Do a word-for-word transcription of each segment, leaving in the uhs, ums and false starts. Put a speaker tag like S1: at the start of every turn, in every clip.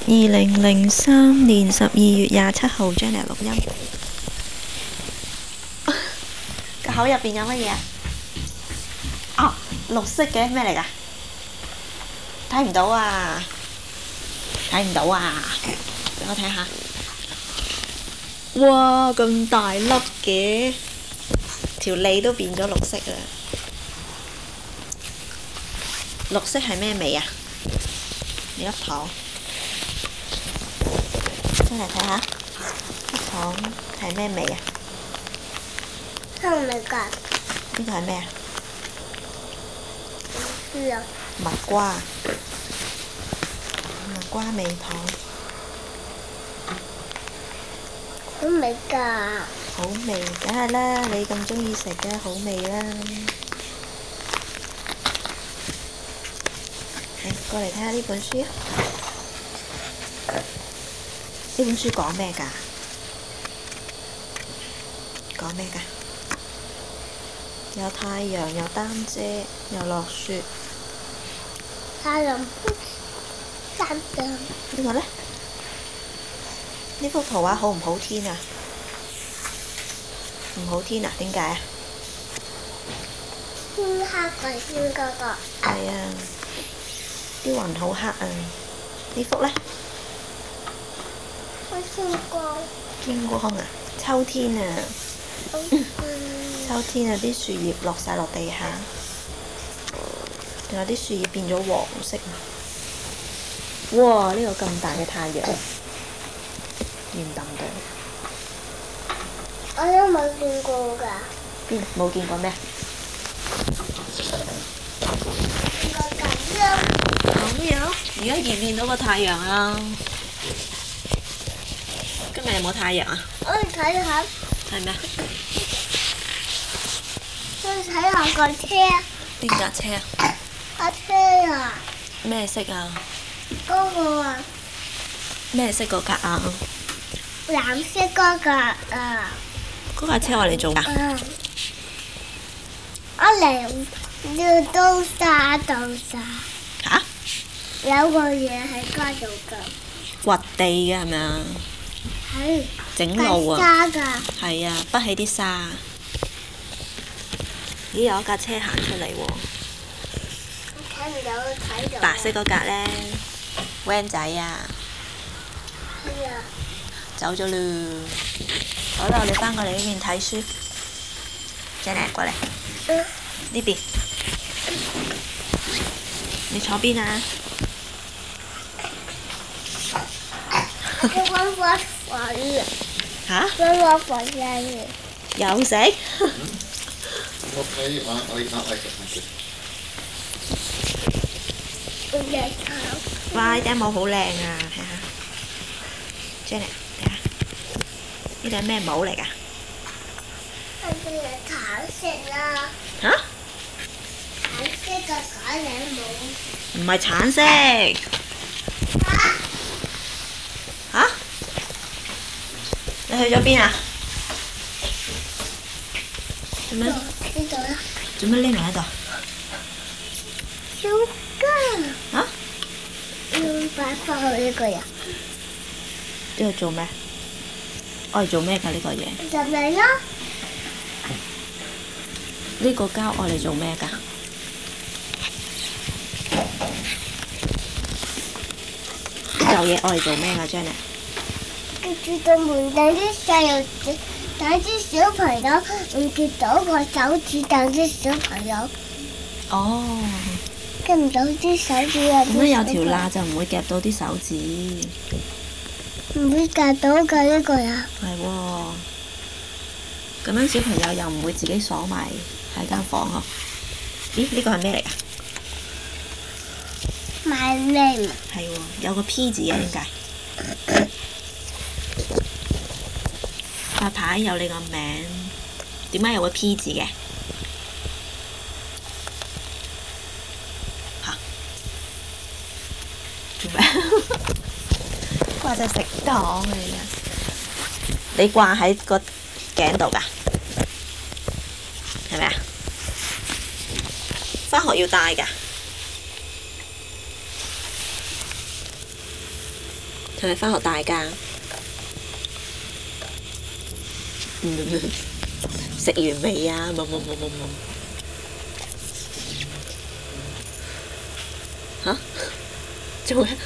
S1: 二零零三年十二月廿七號 Jenny 錄音。個口入邊有乜嘢啊？哦，綠色嘅咩嚟㗎？睇唔到啊！睇唔到啊！俾我睇下。哇！咁大粒嘅，條脷都變咗綠色啦。綠色係咩味啊？你粒糖，真嚟睇下，粒糖係咩味啊？
S2: 係咪㗎？
S1: 呢個係咩啊？
S2: 係啊。
S1: 蜜瓜，蜜瓜味糖，
S2: 好味㗎。
S1: 好味，梗係啦！你咁中意食嘅，好味啦。嚟，過嚟睇下呢本書啊！呢本書講咩㗎？講咩㗎？有太陽，有擔遮，又落雪。
S2: 太陽山上。
S1: 呢個呢？呢幅圖畫好唔好天啊？唔好天啊？點解啊？
S2: 天黑嘅天嗰個。
S1: 係啊，啲雲好黑啊！呢幅呢？
S2: 好天光。
S1: 天光啊！秋天啊！秋天啊！啲樹葉落晒落地下，仲有啲樹葉變咗黃色啊！哇！呢個咁大嘅太陽，圓揼到。
S2: 我都冇見過㗎。
S1: 邊冇見過咩？
S2: 見過咁樣。
S1: 咁樣？而家見唔見到個太陽啊？今日有冇太陽啊？
S2: 我哋睇下。
S1: 係咩？
S2: 我哋睇下個車。
S1: 邊架車啊？
S2: 架車啊！
S1: 咩色啊？
S2: 嗰個啊，
S1: 咩色個格啊？
S2: 藍色嗰個啊。
S1: 嗰架車我嚟做㗎？
S2: 嗯。我嚟要刀沙刀沙。
S1: 嚇？
S2: 有個嘢喺嗰度㗎。
S1: 掘地嘅係咪啊？
S2: 係。
S1: 整路啊！
S2: 沙㗎。
S1: 係啊，潷起啲沙。咦，有一架車行出嚟喎。
S2: 我睇唔到，睇到。
S1: 白色嗰格呢 van 仔啊，
S2: 係啊。
S1: 走咗啦。好啦，我哋翻過嚟呢邊睇書。Jenny 過嚟。
S2: 嗯。
S1: 呢邊。你坐邊啊？
S2: 我揾火火
S1: 嚇？
S2: 揾火火生嘅。
S1: 有食？
S3: Okay, I, I eat that later, thank you.
S2: 我隻手。
S1: 哇！呢頂帽好靚啊，睇下。Jenny，睇下。呢頂咩帽嚟㗎？
S2: 係隻橙色啦。
S1: 嚇？
S2: 橙色嘅假領帽。
S1: 唔係橙色。
S2: 啊！
S1: 嚇？你去咗邊啊？做咩？
S2: 呢度啦。
S1: 做咩匿埋喺度？
S2: 小雞。
S1: 嚇？
S2: 要擺翻去呢個人。
S1: 呢度做咩？愛嚟做咩㗎呢個嘢？
S2: 入嚟啦。
S1: 呢個膠愛嚟做咩㗎？嚿嘢愛嚟做咩㗎，Jenny？
S2: 跟住個門等啲細路仔，等啲小朋友唔見到個手指，等啲小朋友
S1: 哦。
S2: 見唔到啲手指啊！
S1: 咁樣有條罅就唔會夾到啲手指。
S2: 唔會夾到㗎呢個呀。
S1: 係喎。咁樣小朋友又唔會自己鎖埋喺間房呵。咦？呢個係咩嚟㗎？
S2: My name。
S1: 係喎，有個 P 字嘅點解？塊牌有你個名，點解有個 P 字嘅？嚇？做咩？掛隻食糖嚟㗎！你掛喺個頸度㗎？係咪啊？返學要戴㗎？ 係咪返學大㗎？食完未啊？冇冇冇冇冇。嚇？做咩？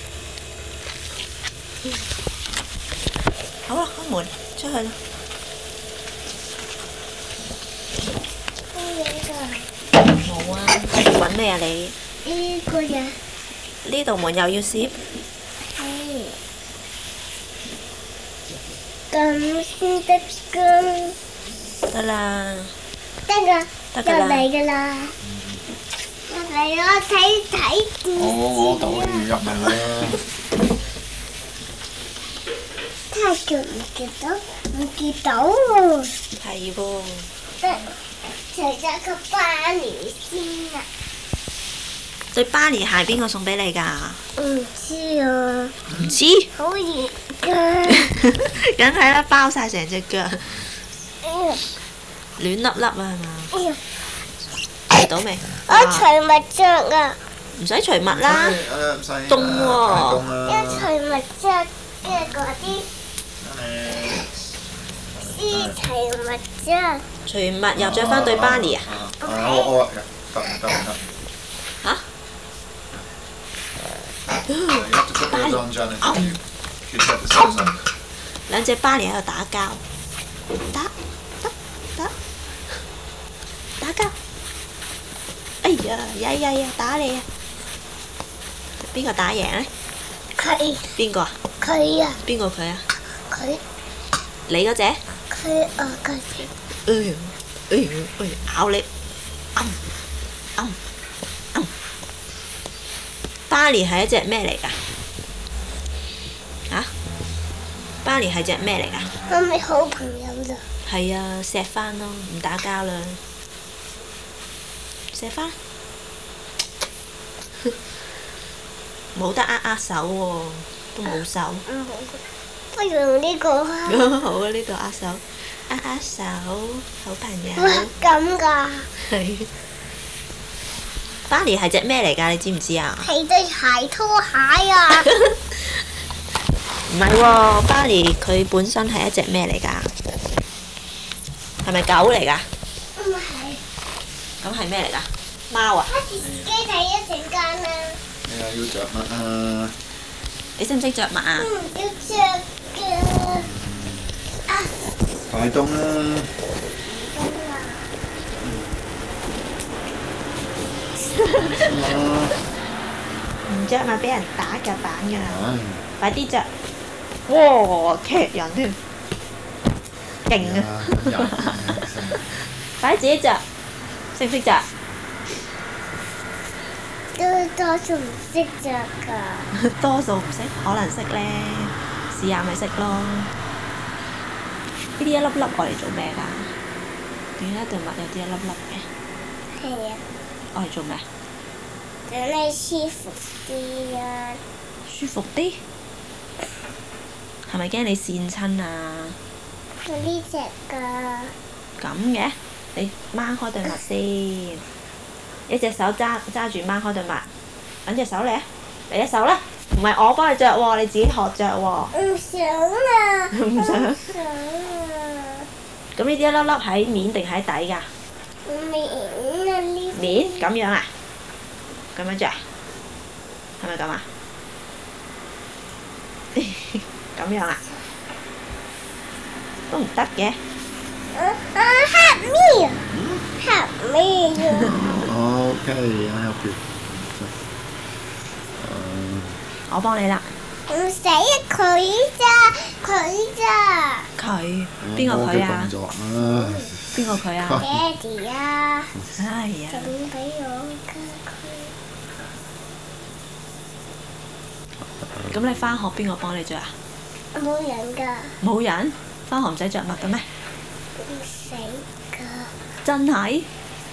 S1: 好啦，開門出去啦。冇啊！揾咩啊你？
S2: 呢個呀，
S1: 呢度門又要攝？
S2: 係咁先得㗎。
S1: 得啦，
S2: 得㗎，
S1: 得㗎啦
S2: 入嚟㗎啦。入嚟我睇睇電視
S3: 我我等我
S2: 啊！
S3: 入嚟啦。
S2: 太久唔見到，唔見到喎。
S1: 係喎。
S2: 得，除咗個巴尼先啊！
S1: 對巴黎鞋邊個送俾你㗎？
S2: 唔知啊，
S1: 唔知。
S2: 好熱㗎。
S1: 梗係啦，包晒成隻腳，
S2: 哎呀，
S1: 暖粒粒啊，係嘛？
S2: 哎呀，
S1: 嚟到未？
S2: 我除襪着啊！
S1: 唔使除襪啦，
S3: 誒唔使
S1: 凍喎
S2: 一除襪着嘅嗰啲先除襪着。
S1: 除襪又着翻對巴黎啊？
S3: 我我得唔得唔得？
S1: 嚇？
S3: You have to put those on, Janet. You, you take the socks off.
S1: 兩隻巴黎喺度打交，打打打打交！哎呀呀呀呀！打你啊！邊個打贏咧？
S2: 佢
S1: 邊個啊？
S2: 佢啊，
S1: 邊個佢啊？
S2: 佢
S1: 你嗰隻？
S2: 佢啊佢
S1: 哎呀哎呀哎呀！咬你！啱啱啱！巴黎係一隻咩嚟㗎？嚇？巴黎係隻咩嚟㗎？
S2: 我咪好朋友咋？
S1: 係啊，錫翻咯，唔打交啦，錫翻，冇得握握手喎，都冇手。
S2: 唔好，不如用呢個啊！
S1: 好啊，呢度握手，握握手，好朋友。
S2: 哇，咁㗎？
S1: 係。巴黎係隻咩嚟㗎？你知唔知啊？
S2: 係對鞋拖鞋啊！
S1: 唔係喎，巴黎佢本身係一隻咩嚟㗎？係咪狗嚟㗎？
S2: 唔係，
S1: 咁係咩嚟㗎？貓啊？
S2: 開電視機睇一陣間啦。
S3: 係啊，要着襪啊！
S1: 你識唔識着襪啊？
S2: 唔要着嘅。啊！
S3: 太凍啦！
S1: 唔着咪俾人打腳板㗎啦！
S3: 唉，
S1: 快啲着！哇，劇人添，勁啊！
S3: 入
S1: 快啲自己着，識唔識着？
S2: 都多數唔識着㗎。
S1: 多數唔識，可能識咧，試下咪識咯。呢啲一粒粒我嚟做咩㗎？點解對襪有啲一粒粒嘅？
S2: 係啊，
S1: 我嚟做咩？
S2: 等你舒服啲啊！
S1: 舒服啲？係咪驚你跣親啊？
S2: 我呢隻㗎。
S1: 咁嘅，你掹開對襪先，一隻手揸揸住掹開對襪，揾隻手嚟啊！嚟隻手啦，唔係我幫你着喎，你自己學着喎。
S2: 唔想啊！
S1: 唔想
S2: 唔想啊！
S1: 咁呢啲一粒粒喺面定喺底㗎？
S2: 面啊呢？
S1: 面咁樣啊？咁樣着啊？係咪咁啊？咁樣啊？都唔得嘅。
S2: 啊啊！Help me! Help me!
S3: Okay, I help you.
S1: 我幫你啦。
S2: 唔使啊！佢咋？佢咋？
S1: 佢邊個佢啊？
S3: 動作啊！
S1: 邊個佢啊？
S2: 爹哋啊！
S1: 哎呀！
S2: 整俾我㗎佢。
S1: 咁你翻學邊個幫你着啊？
S2: 冇人㗎。
S1: 冇人？翻學唔使着襪嘅咩？
S2: 唔使㗎。
S1: 真係？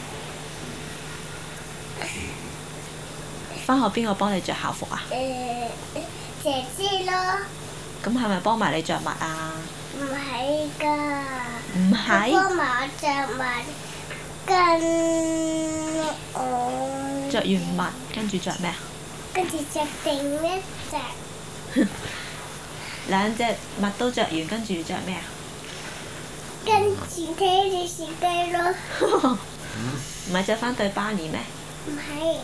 S1: 翻學邊個幫你着校服啊？
S2: 誒，姐姐咯。
S1: 咁係咪幫埋你着襪啊？
S2: 唔係㗎。
S1: 唔係。
S2: 幫埋我着襪，跟我。
S1: 着完襪跟住着咩啊？
S2: 跟住着定一隻。
S1: 兩隻襪都着完，跟住着咩啊？
S2: 跟住睇住士雞咯。
S1: 唔係着翻對巴尼咩？
S2: 唔係，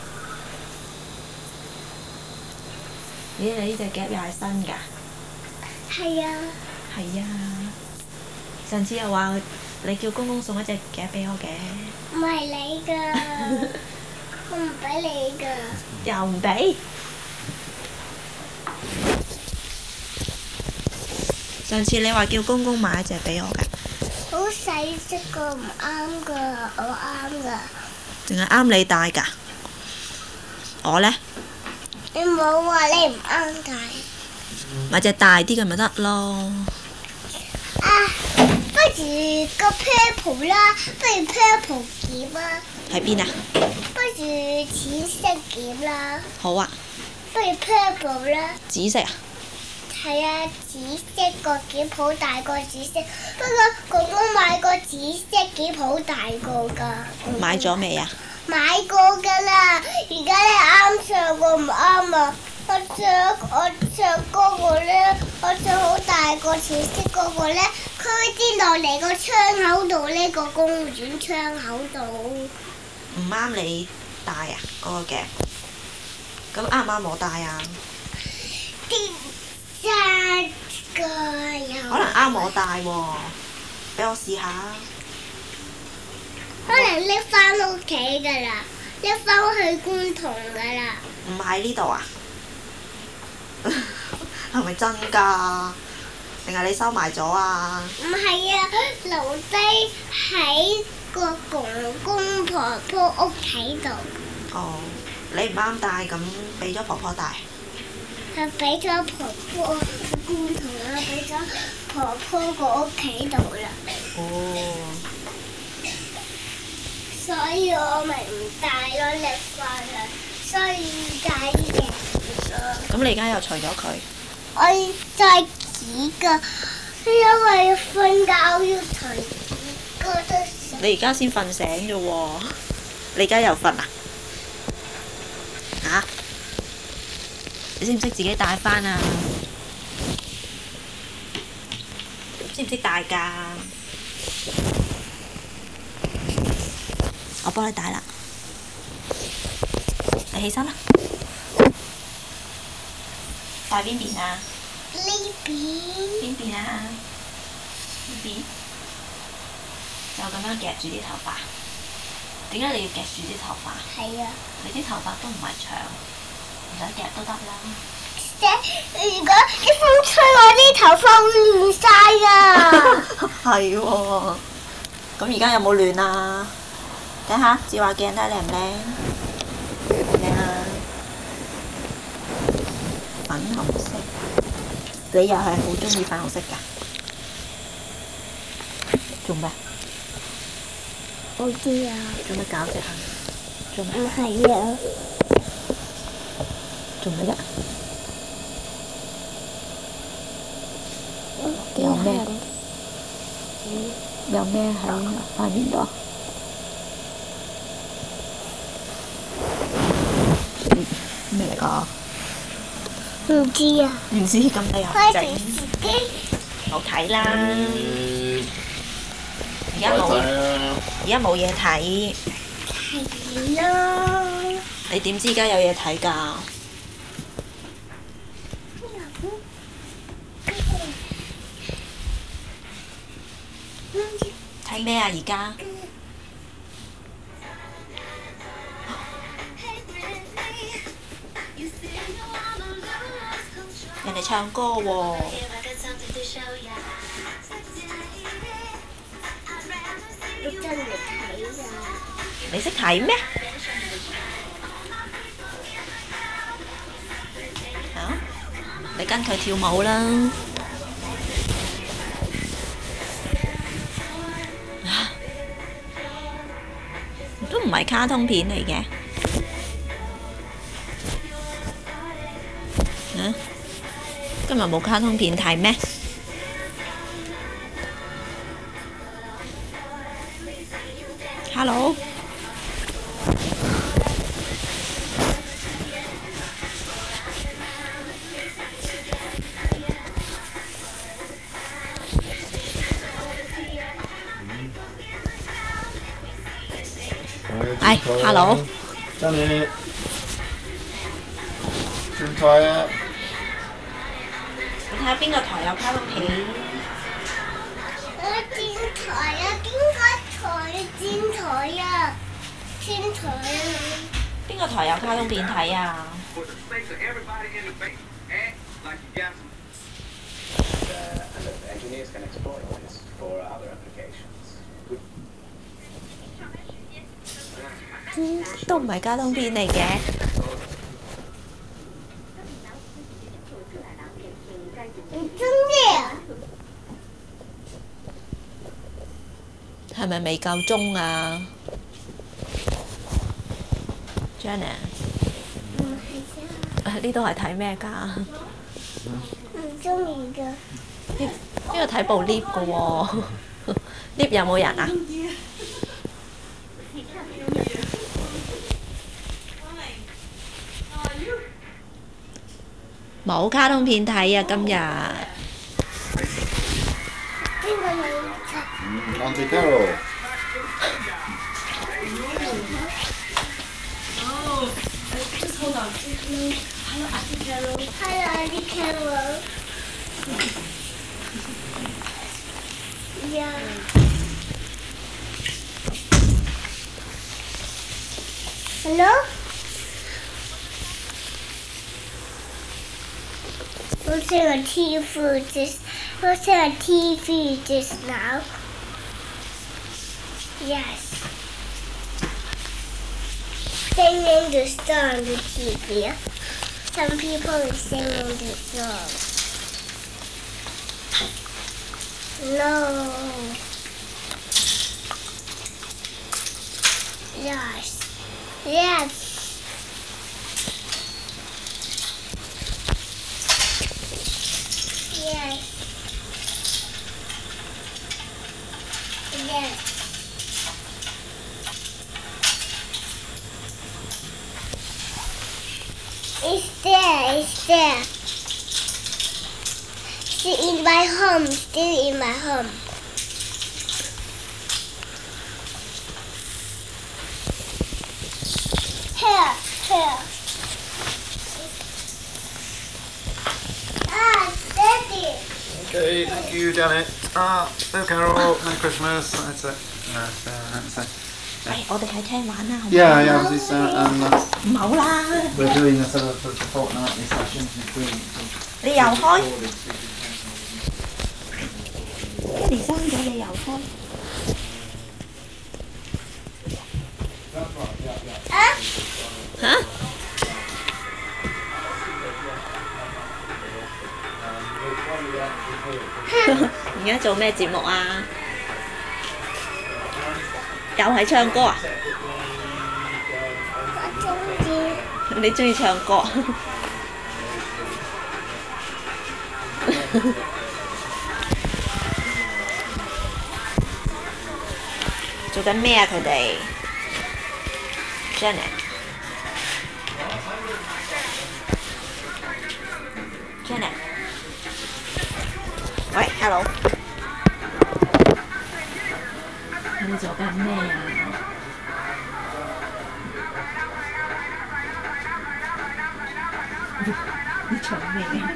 S1: 咦，你呢隻夾又係新㗎？
S2: 係啊，
S1: 係啊！上次又話你叫公公送一隻夾俾我嘅，
S2: 唔係你㗎，我唔俾你㗎。
S1: 又唔俾。上次你話叫公公買一隻俾我㗎，
S2: 好細隻個唔啱㗎，我啱㗎。
S1: 淨係啱你戴㗎。我呢，
S2: 你冇話你唔啱戴。
S1: 買隻大啲嘅咪得咯。
S2: 啊，不如個 purple 啦，不如 purple 夾啊，
S1: 喺邊啊？
S2: 不如淺色夾啦，
S1: 好啊，
S2: 不如 purple 啦。
S1: 紫色啊？
S2: 係啊，紫色個夾好大個紫色，不過公公買個紫色夾好大個㗎。
S1: 買咗未啊？
S2: 買過㗎啦，而家咧啱上個唔啱啊！我着我着嗰個咧，我着好大個淺色嗰個咧，佢會跌落嚟個窗口度呢個公園窗口度。
S1: 唔啱你戴啊？嗰、個夾。咁啱唔啱我戴啊？
S2: 跌晒㗎又。
S1: 可能啱我戴喎、俾我試下。
S2: 可能拎翻屋企㗎啦，拎翻去觀塘㗎啦。
S1: 唔喺呢度啊？係咪真㗎？定係你收埋咗啊？
S2: 唔係啊，留低喺個公公婆婆屋企度。
S1: 哦，你唔啱戴，咁俾咗婆婆戴。
S2: 係俾咗婆婆觀塘啦，俾咗婆婆個屋企度啦。
S1: 哦。
S2: 所以我咪唔帶咯，拎翻去，所以帶啲嘢咗。
S1: 咁你而家又除咗佢？
S2: 我要再紙㗎，因為瞓覺要除紙嗰得成。
S1: 你而家先瞓醒啫喎，你而家又瞓啊？嚇、你識唔識自己戴翻啊？識唔識戴㗎？我幫你戴啦，你起身啦。戴邊邊啊？
S2: 呢邊
S1: 邊邊啊？呢邊？就咁樣夾住啲頭髮。點解你要夾住啲頭髮？
S2: 係啊。
S1: 你啲頭髮都唔係長，唔使夾都得啦。
S2: 姐，如果啲風吹我啲頭髮會亂晒㗎。
S1: 係喎。咁而家有冇亂啊？睇下照下鏡睇下靚唔靚？靚啊！粉紅色，你又係好中意粉紅色㗎？做咩？
S2: 我知啊。
S1: 做乜搞啫？做咩？
S2: 唔係啊。
S1: 做咩啫？有咩？有咩喺塊面度？咩嚟㗎？
S2: 唔知啊。
S1: 唔知咁你又整？
S2: 開電視機。
S1: 冇睇啦，而家冇，
S3: 睇啊！
S1: 而家冇嘢睇。
S2: 係咯。
S1: 你點知而家有嘢睇㗎？睇咩啊？而家人哋唱歌喎。
S2: 你真嚟睇㗎？
S1: 你識睇咩？啊？你跟佢跳舞啦！都唔係卡通片嚟嘅。啊？今日冇卡通片睇咩？Hello。 係，hello。
S3: 真係轉台啊！
S1: 你睇下邊個台有卡通片？
S2: 我轉台啊！邊個台轉台啊？轉台啊！
S1: 邊個台有卡通片睇啊？ 都唔係卡通片嚟嘅。
S2: 唔中意啊！
S1: 係咪未夠鐘啊 ？Jenna，
S2: 唔係啊！
S1: 呢度係睇咩㗎？
S2: 唔中意㗎。
S1: 呢呢度睇部 lift 㗎喎，lift 有冇人啊？冇卡通片睇啊！今日
S2: 邊個有睇？
S3: 嗯 Auntie Carol。
S2: Hello, Auntie Carol. Yeah. Hello? Watching a T V just watching a T V just now. Yes. Singing the song on the T V. Some people are singing the song. No. Yes. Yes. Yes. Yes. It's there, it's there. Still in my home, still in my home. Here, here. Ah, Daddy.
S3: Okay, thank you, Janet. Ah, hello, Carol. Merry Christmas. That's it. That's, uh, that's it.
S1: 誒，我哋喺廳玩啦，好唔好
S3: Yeah, yeah, this, uh, um, uh,
S1: 唔好啦，
S3: we're doing a sort of a fortnightly session between.
S1: 你又開？爹哋生咗你又開？
S2: Ah,
S1: 嚇？而家做咩節目啊？又係唱歌啊？
S2: 我中意。
S1: 你中意唱歌？做緊咩啊？佢哋 ？Janet。Janet。喂，hello。你做緊咩啊？你唱咩啊？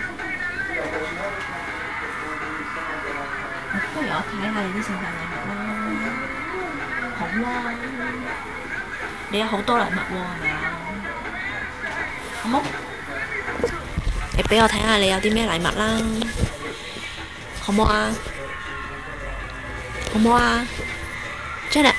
S1: 不如我睇下你啲聖誕禮物啦。好啦，你有好多禮物喎，係咪啊？好冇？你俾我睇下你有啲咩禮物啦，好冇啊？好冇啊 ？Janet，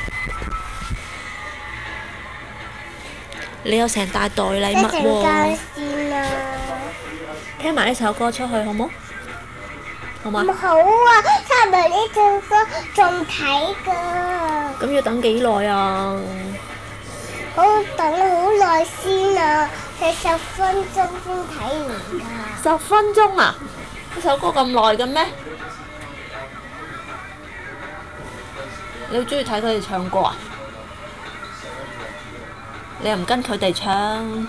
S1: 你有成大袋禮物喎。
S2: 一陣間先啦。
S1: 聽埋呢首歌出去好冇？好嘛？
S2: 唔好啊！聽埋呢隻歌仲睇㗎。
S1: 咁要等幾耐啊？
S2: 好等好耐先啊，係十分鐘先睇完㗎。
S1: 十分鐘啊？呢首歌咁耐嘅咩？你好中意睇佢哋唱歌啊？你又唔跟佢哋唱？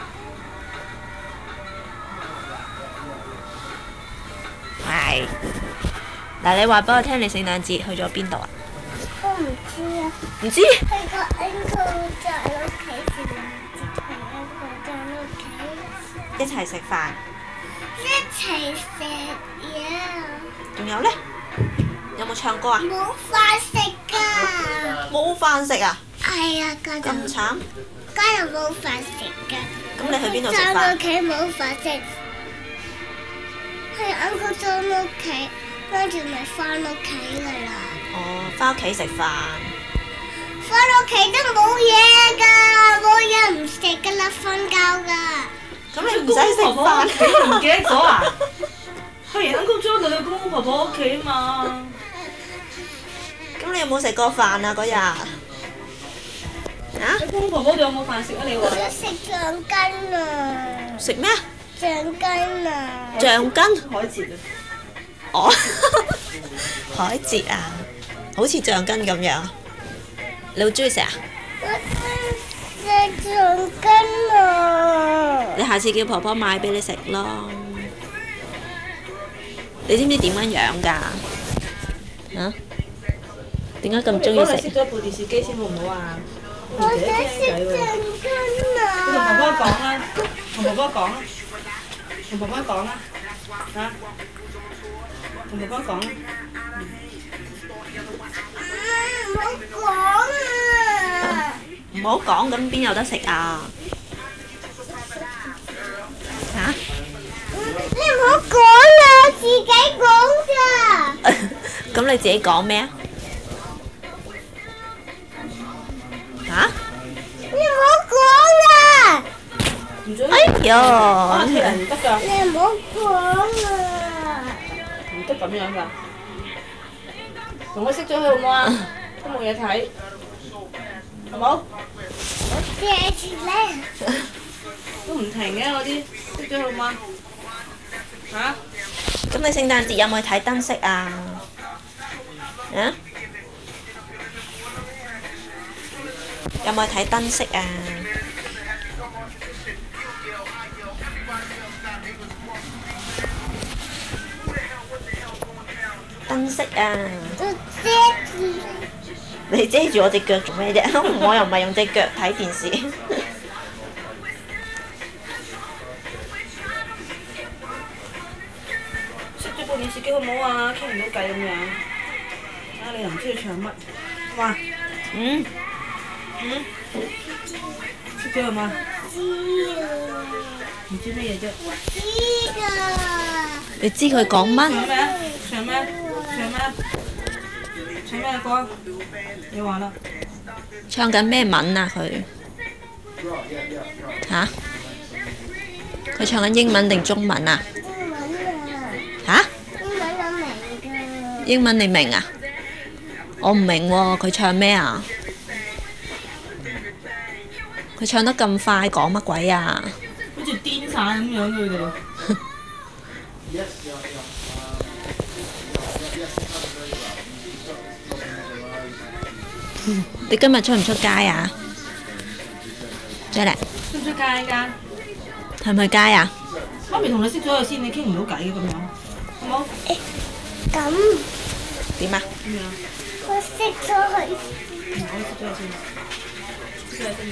S1: 係。嗱，你話俾我聽，你聖誕節去咗邊度啊？
S2: 我唔知啊。
S1: 唔知？
S2: 去個 uncle
S1: 一齊食飯。
S2: 一齊食嘢。
S1: 仲有呢？有冇唱歌啊？
S2: 冇飯食㗎。
S1: 冇飯食啊？
S2: 係啊，家
S1: 咁慘。
S2: 家又冇飯食㗎。
S1: 咁你去邊度食
S2: 翻
S1: 飯？
S2: 屋企冇飯食。去 Uncle John 屋企，跟住咪翻屋企㗎啦。
S1: 哦，翻屋企食飯。
S2: 翻屋企都冇嘢㗎，冇嘢唔食㗎啦，瞓覺㗎。
S1: 咁你唔使食飯，
S4: 你唔記得咗啊？去完 Uncle John 就去公公婆婆屋企啊嘛。
S1: 咁你有冇食過飯啊嗰日？啊？
S4: 去公公婆婆度有冇飯食啊？你話？
S2: 我想食橡筋啊！
S1: 食咩？
S2: 橡筋啊！
S1: 橡筋？
S4: 海蜇啊！
S1: 哦，海蜇啊，好似橡筋咁樣。你好中意食啊？
S2: 我想食橡筋啊！
S1: 你下次叫婆婆買俾你食咯。你知唔知點樣樣㗎？啊？點解咁中意
S4: 幫你熄
S1: 食？
S4: 咗部電視機先好唔好啊？
S2: 我想食橡筋啊！
S4: 你同婆婆講啦，同婆婆講啦，同婆婆講啦，嚇，同婆婆講啦。
S2: 唔好講啊！
S1: 唔好講，咁邊有得食啊？嚇？
S2: 你唔好講啦，自己講咋。
S1: 咁你自己講咩啊？嚇？
S2: 你唔好講啦！
S4: 唔准。
S1: 哎呀！
S4: 踢人唔得㗎，
S2: 你唔好講啊！
S4: 唔得咁樣㗎。同我熄咗佢好唔好啊？都冇嘢睇，好冇？
S2: 謝住咧。
S4: 都唔停嘅嗰啲，熄咗佢好嗎？嚇？
S1: 咁你聖誕節有冇去睇燈飾啊？啊？有冇去睇燈飾啊？燈飾啊！
S2: 我遮住。
S1: 你遮住我隻腳做咩啫？我又唔係用隻腳睇電視。
S4: 熄咗部電視機好唔好啊？傾唔到偈咁樣。啊！你又唔知佢唱乜？哇！
S1: 嗯。
S4: 嗯。熄咗佢嘛？
S2: 知啊！
S4: 唔知乜嘢啫。
S2: 知㗎。
S1: 你知佢講乜？
S4: 唱咩啊？唱咩啊？唱咩啊？唱咩歌？你話啦。
S1: 唱緊咩文啊佢？嚇？佢唱緊英文定中文啊？
S2: 英文啊！
S1: 嚇？
S2: 英文我明㗎。
S1: 英文你明啊？我唔明喎，佢唱咩啊？佢唱得咁快，講乜鬼啊？
S4: 好似癲晒咁樣佢哋。
S1: 你今日出唔出街啊？姐嚟，
S4: 出唔出街㗎？
S1: 去唔去街啊？
S4: 媽咪同你熄咗佢先，你傾唔到偈嘅咁樣，好冇？
S2: 咁
S1: 點啊？
S4: 咁樣。
S2: 我熄咗佢。
S4: 嗯，我熄咗佢先。熄咗佢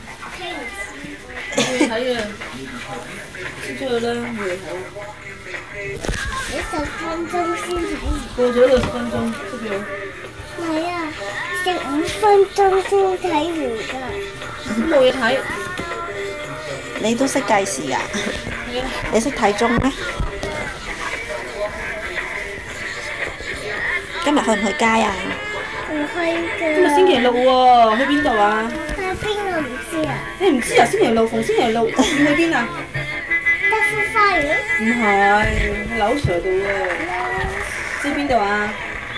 S4: 先。冇嘢睇啊！熄咗佢啦，冇嘢睇。
S2: 你十分鐘先睇完。
S4: 過咗六十分鐘，熄咗佢。
S2: 唔係啊，食五分鐘先睇完㗎。
S4: 咁冇嘢睇。
S1: 你都識計時啊？
S4: 係啊。
S1: 你識睇鐘咩？今日去唔去街啊？
S2: 唔去㗎。
S4: 今日星期六喎，去邊度啊？
S2: 去邊我唔知啊。
S4: 你唔知啊？星期六逢星期六，你去邊啊？
S2: 德福花園。
S4: 唔係，樓 Sir 度喎。知邊度啊？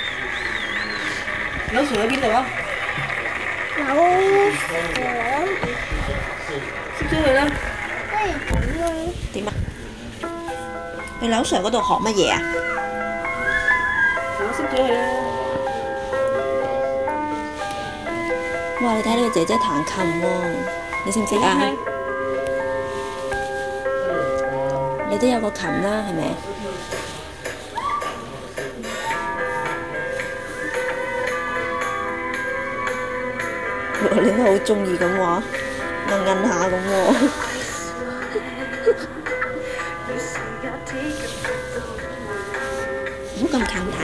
S4: 樓 Sir 喺邊度啊？
S2: 樓房。
S4: 熄咗佢啦。
S2: 不如咁啦。
S1: 點啊？去樓 Sir 嗰度學乜嘢啊？
S4: 我熄咗佢啦。
S1: 哇！你睇呢個姐姐彈琴喎，你識唔識啊？你都有個琴啦，係咪？你都好中意咁喎，摁摁下咁喎。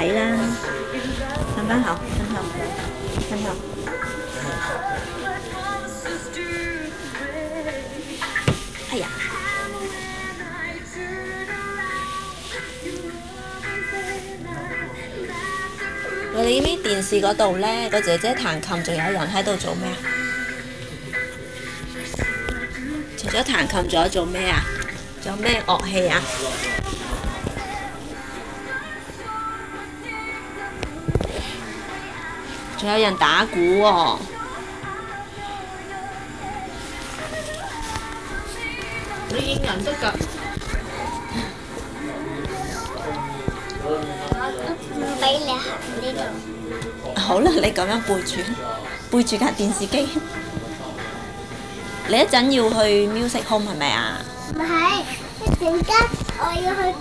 S1: 睇啦。瞓翻後，瞓後，瞓後。哎呀！我哋呢邊電視嗰度咧，個姐姐彈琴，仲有人喺度做咩啊？除咗彈琴，仲有做咩啊？仲有咩樂器啊？仲有人打鼓喎。
S4: 你應人得㗎。
S2: 唔俾你行呢度。
S1: 好啦，你咁樣背住，背住架電視機。你一陣要去 Music Home 係咪啊？
S2: 唔係，一陣間我要去。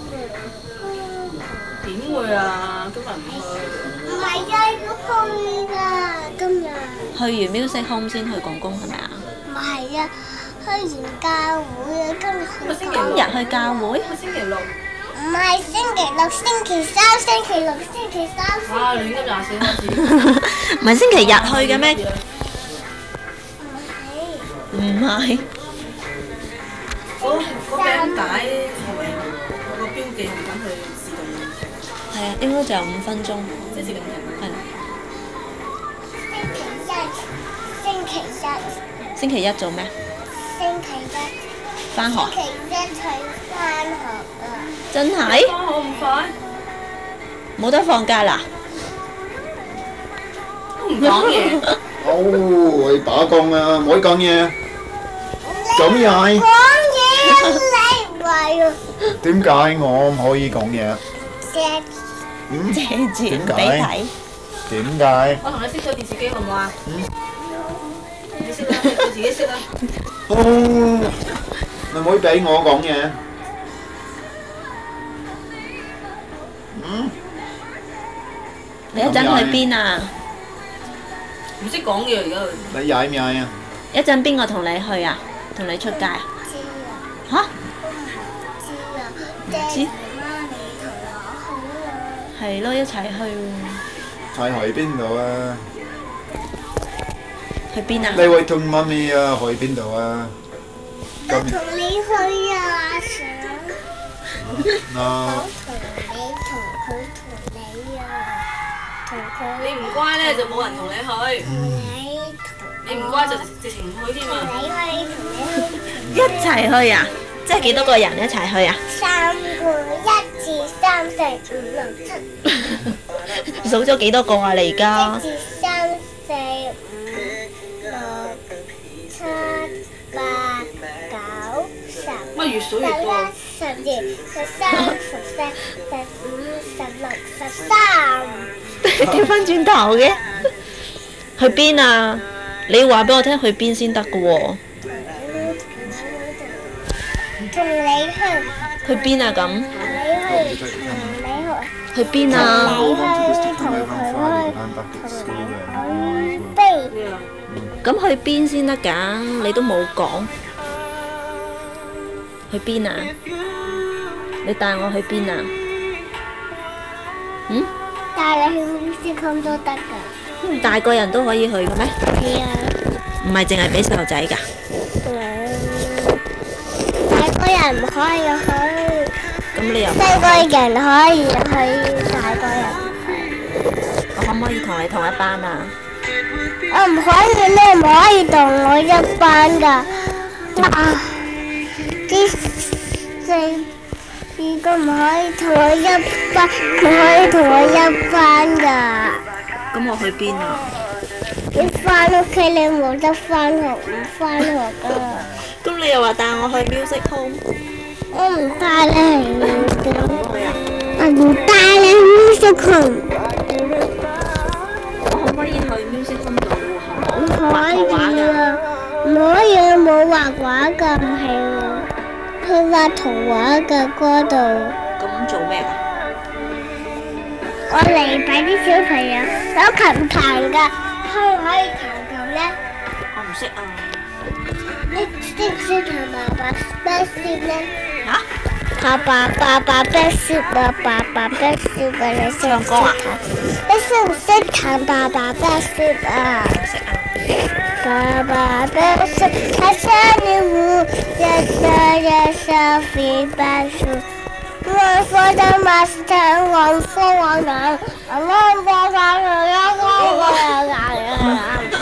S4: 點會啊？今日唔去。
S2: 唔係啊，要去㗎，今日。
S1: 去完 Music Home 先去公公係咪啊？
S2: 唔係啊，去完教會啊，今日去
S1: 今
S2: 教會。
S1: 日去教會？
S4: 星期六。
S2: 唔係星期六、星期三、星期六、星期三。
S4: 啊！亂咁廿四開始。
S1: 唔係星期日去嘅咩？
S2: 唔係。
S1: 唔係。
S4: 嗰嗰餅帶係咪有個標記係等佢自動？
S1: 係啊，應該仲有五分鐘。
S4: 即係自動停。
S1: 係。
S2: 星期一。
S1: 星期一做咩？
S2: 星期一。
S1: 翻學。
S2: 星期一去翻學啊！
S1: 真係？
S4: 翻學咁快？
S1: 冇得放假啦？
S4: 都唔講嘢。
S3: 哦，你打工啊，唔可以講嘢。咁又係？
S2: 講嘢你話啊！
S3: 點解我唔可以講嘢？
S2: 借
S3: 嗯？
S1: 借住唔俾
S3: 點
S1: 睇。
S3: 解？點解？
S4: 我同你熄咗電視機好唔好啊？嗯。你熄啦，你自己熄啦。
S3: 哦，你唔可以俾我講嘢。嗯？
S1: 你一陣去邊啊？
S4: 唔識講嘢而家佢。
S3: 你曳唔曳啊？
S1: 一陣邊個同你去啊？同你出街啊？
S2: 知啊！
S1: 嚇？
S2: 知啊！爹
S1: 知
S2: 哋媽咪同我去啊！
S1: 係咯，一齊去喎。
S3: 係去邊度啊？
S1: 去邊啊？
S3: 你會同媽咪啊去邊度啊？
S2: 我同你去啊，阿 Sir。
S3: 嗱，
S2: 我同你同佢同你啊，同佢。
S4: 你唔乖咧，就冇人同你去。
S2: 你
S4: 你唔乖就直直情唔去添啊！
S2: 你去同你去。
S1: 一齊去啊？即係幾多個人一齊去啊？
S2: 三個，一至三四五六七。
S1: 數咗幾多個啊？你而家？
S2: 一至三四五六七八九十。
S4: 乜越數越多？
S2: 十一、十二、十三、十四、十五、十六、十三。
S1: 調翻轉頭嘅？去邊啊？你要話俾我聽去邊先得㗎喎。
S2: 同你去。
S1: 去邊啊？咁？
S2: 同你去。同你去。
S1: 去邊啊？
S2: 同佢去。同佢去。去飛。
S1: 咁去邊先得㗎？你都冇講。去邊啊？你帶我去邊啊？嗯？
S2: 帶你去 music home 都得㗎。
S1: 大個人都可以去嘅咩？
S2: 係啊。
S1: 唔係淨係俾細路仔㗎。
S2: 大個人唔可以去。
S1: 咁你又
S2: 細個人可以去，大個人唔可以。
S1: 我可唔可以同你同一班啊？
S2: 我唔可以，你唔可以同我一班㗎。啊！啲四四個唔可以同我一班，唔可以同我一班㗎。
S1: 咁我去邊啊？
S2: 你翻屋企你冇得翻學，唔翻學㗎。
S1: 咁你又話帶我去 Music Home？
S2: 我唔帶你去嘅。我唔帶你去 Music Home。
S1: 我可唔可以去 Music Home 度好唔
S2: 唔
S1: 好？畫圖畫
S2: 可以
S1: 㗎？
S2: 啊！唔可以啊！冇畫畫㗎，唔係喎。去畫圖畫㗎嗰度。
S1: 咁做咩㗎？
S2: 我嚟俾啲小朋友有琴彈㗎，可唔可以彈琴咧？
S1: 我唔識啊。
S2: 你識唔識同爸爸 spell 先咧？
S1: 嚇？
S2: 爸爸爸爸不是我，爸爸不是我，你識唔識彈？你識唔識彈？爸爸不是我，爸爸不是他像你舞，一個一手飛白樹。我說的馬是天王，風王男，我們不發生任何的